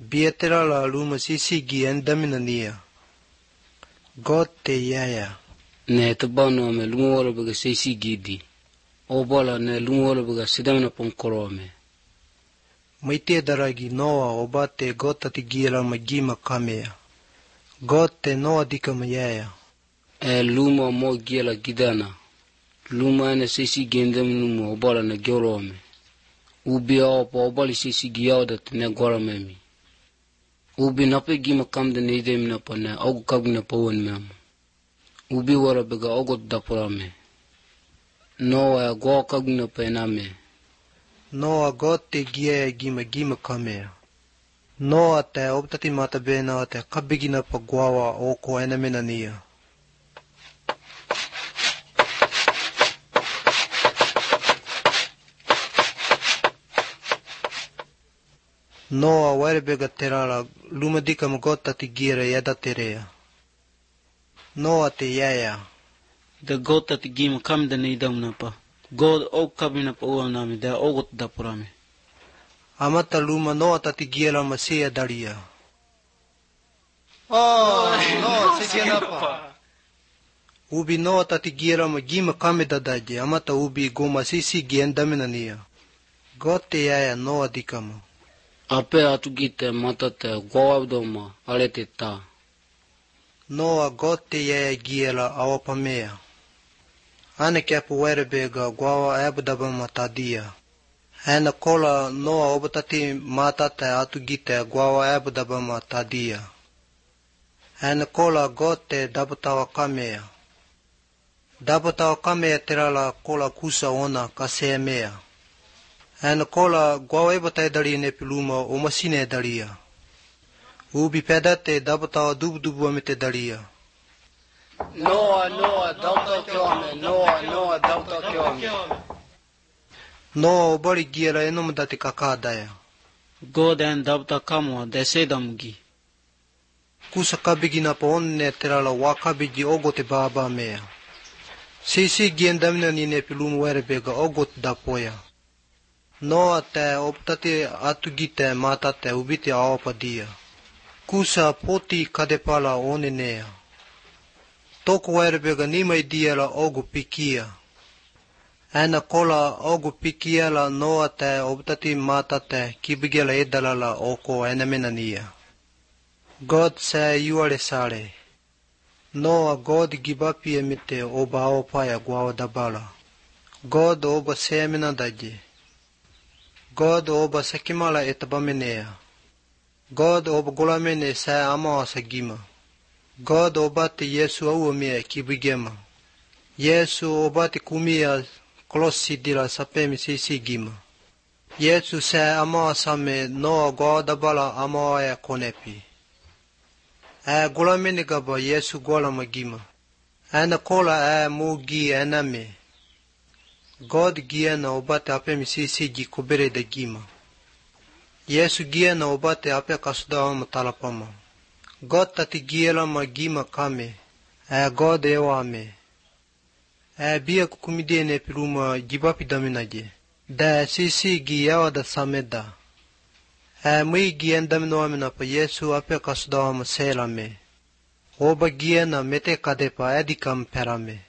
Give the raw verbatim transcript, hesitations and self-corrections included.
bietera la luma sisi gi endaminania. God te yaya. Ne tabano me lungola baga sisi gidi. Obala ne lungola baga sidamna ponkorome. Maite daragi Noa obate God tati gira magima kamea. God te Noa dika mayaya. E luma mo gila gidana. Luma ene sisi gendam numu obala na giorome. Ubi opa obali sisi giyauda tene goramemi. Ubi nape gima kamda ne idem na pa ne ogu kagna pawan memu. Ubi wara bega ogot dapurame. Noa ya go kagna pa ename. Noa God te gia gima gima kamea. Noa te obtati mata bena te kabigina pa guawa oko enamenania. Noa ware bega terala luma dika God tati gira yada terea. Noa te yaya. The God tati gima kamda ne idam na pa. God og kabina pa uam nami da ogot dapurame. Amata luma Noa tati gira masia daria. Oh, no, sikenapa. Ubi Noa tati gira magima kame dadaje amata ubi goma sisi giendaminania. God te yaya Noa dikama. Ape atugite matate guawabdoma alete ta. Noa God te yaya giela awapamea. Ane kepu were bega guawa abdaba matadia. Hena kola Noa obatati matate atugite guawa abdaba matadia. Hena kola God te dabatawa kamea. Dabatawa kamea terala kola kusa ona kaseemea. Hena kola guawa ebatai daria ne piluma omasine daria. Ubi pedate dabatawa dubu-dubu amete daria. Noa, Noa, dauta kiome, Noa, Noa, dauta kiome. Noa obari gira enomdati kakadaya. God en dabta kamo de sedamugi. Kusa kabigina pa onne terala wakabigi ogote baba mea. Sisi giendamina nine pilumu were bega ogot dapoya. Noa te optate atugite matate ubite awapadia. Kusa poti kadepala onenea. Toko were bega nimai diela ogu pikia. Ana kola ogu pikiela Noa te optati matate kibigela edalala oko enamenania. God se yuare sare. Noa God gibapi emite oba aopaya guawa dabala. God oba semena daje. God oba sekimala etabamenea. God oba golamene se ama asagima. God obate Yesu auamia kibigema. Yesu obate kumia klosi dila sapemi sisi gima. Yesu se ama asame Noa guawa dabala ama aya konepi. A golamene gaba Yesu gola magima. Ana kola a mugi aname. God giana obate ape misisi gi kubere de gima. Yesu giana obate ape kasudawa matalapama. God tati giela magima kame. A God ewame. A bia kukumide ne piruma jibapi daminaje. Da sisi gi yawa da sameda. A mui gi endamino amina pa Yesu ape kasudawa maselame. Oba giana mete kadepa edikam perame.